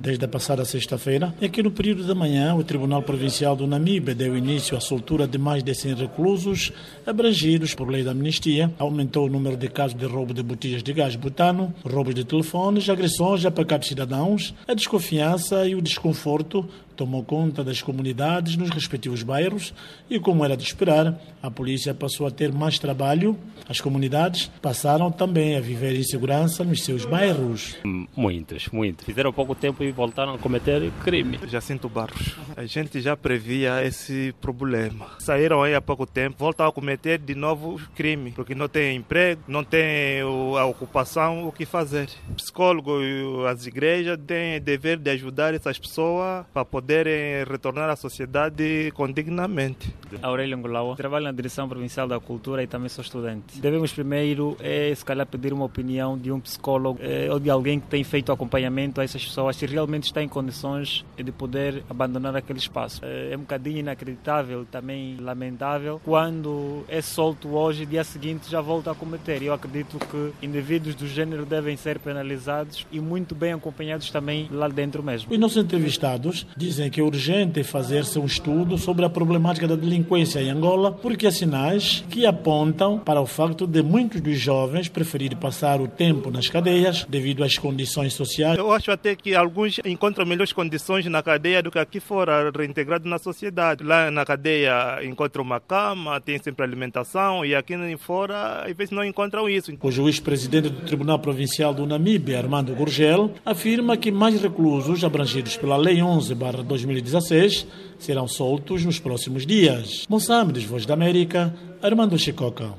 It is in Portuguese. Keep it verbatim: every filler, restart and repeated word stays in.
desde a passada sexta-feira é que no período da manhã o Tribunal Provincial do Namibe deu início à soltura de mais de cem reclusos abrangidos por lei da amnistia, aumentou o número de casos de roubo de botijas de gás butano, roubos de telefones, agressões a pacatos cidadãos, a desconfiança e o desconforto tomou conta das comunidades nos respectivos bairros e, como era de esperar, a polícia passou a ter mais trabalho. As comunidades passaram também a viver em segurança nos seus bairros. Muitos, muitos. Fizeram pouco tempo e voltaram a cometer crime. Jacinto Barros. A gente já previa esse problema. Saíram aí há pouco tempo, voltam a cometer de novo crime, porque não tem emprego, não tem a ocupação, o que fazer. O psicólogo e as igrejas têm dever de ajudar essas pessoas para poder poderem retornar à sociedade condignamente. Aurélio Ngolawa, trabalho na Direção Provincial da Cultura e também sou estudante. Devemos primeiro, é, se calhar, pedir uma opinião de um psicólogo é, ou de alguém que tem feito acompanhamento a essas pessoas, se realmente está em condições de poder abandonar aquele espaço. É, é um bocadinho inacreditável, também lamentável, quando é solto hoje, dia seguinte já volta a cometer. Eu acredito que indivíduos do género devem ser penalizados e muito bem acompanhados também lá dentro mesmo. Os nossos entrevistados dizem que é urgente fazer-se um estudo sobre a problemática da delinquência em Angola, porque há sinais que apontam para o facto de muitos dos jovens preferirem passar o tempo nas cadeias devido às condições sociais. Eu acho até que alguns encontram melhores condições na cadeia do que aqui fora, reintegrados na sociedade. Lá na cadeia encontram uma cama, tem sempre alimentação, e aqui fora às vezes não encontram isso. O juiz-presidente do Tribunal Provincial do Namibe, Armando Gurgel, afirma que mais reclusos abrangidos pela Lei onze barra dois mil e dezesseis serão soltos nos próximos dias. Moçambique, Voz da América, Armando Chicoca.